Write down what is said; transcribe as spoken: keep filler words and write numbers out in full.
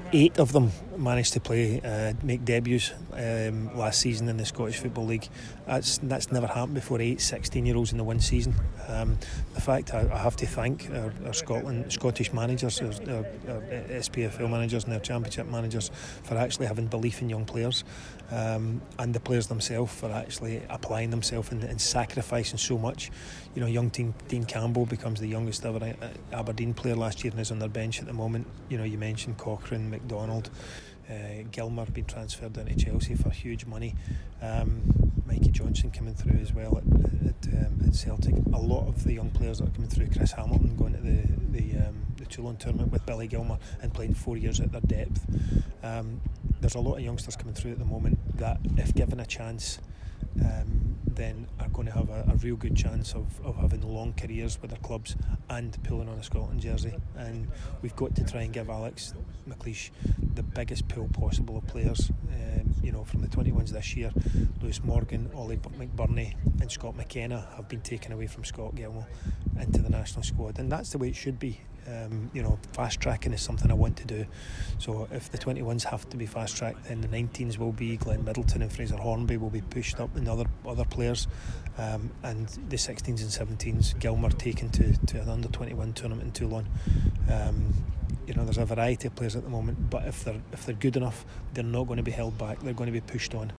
eight of them managed to play, uh, make debuts um, last season in the Scottish Football League. That's that's never happened before. Eight sixteen-year-olds in the one season. Um, the fact I, I have to thank our, our Scotland Scottish managers, our, our, our S P F L managers and our Championship managers for actually having belief in young players, um, and the players themselves for actually applying themselves and, and sacrificing so much. You know, young Dean, Dean Campbell becomes the youngest ever Aberdeen player last year and is on their bench at the moment. You know, you mentioned Cochrane, McDonald, uh, Gilmer being transferred into Chelsea for huge money. Um, Mikey Johnson coming through as well at, at, um, at Celtic. A lot of the young players that are coming through. Chris Hamilton going to the the, um, the Toulon tournament with Billy Gilmer and playing four years at their depth. Um, there's a lot of youngsters coming through at the moment that, if given a chance, um, then are going to have a, a real good chance of, of having long careers with their clubs and pulling on a Scotland jersey. And we've got to try and give Alex McLeish the biggest pool possible of players. Um, you know, from the twenty-ones this year, Lewis Morgan, Ollie McBurney and Scott McKenna have been taken away from Scott Gilmour into the national squad, and that's the way it should be. Um, you know, fast tracking is something I want to do. So if the twenty-ones have to be fast tracked, then the nineteens will be. Glenn Middleton and Fraser Hornby will be pushed up, and other other players, um, and the sixteens and seventeens, Gilmour taken to, to an under twenty-one tournament in Toulon. Um, you know, there's a variety of players at the moment, but if they're if they're good enough, they're not going to be held back. They're going to be pushed on.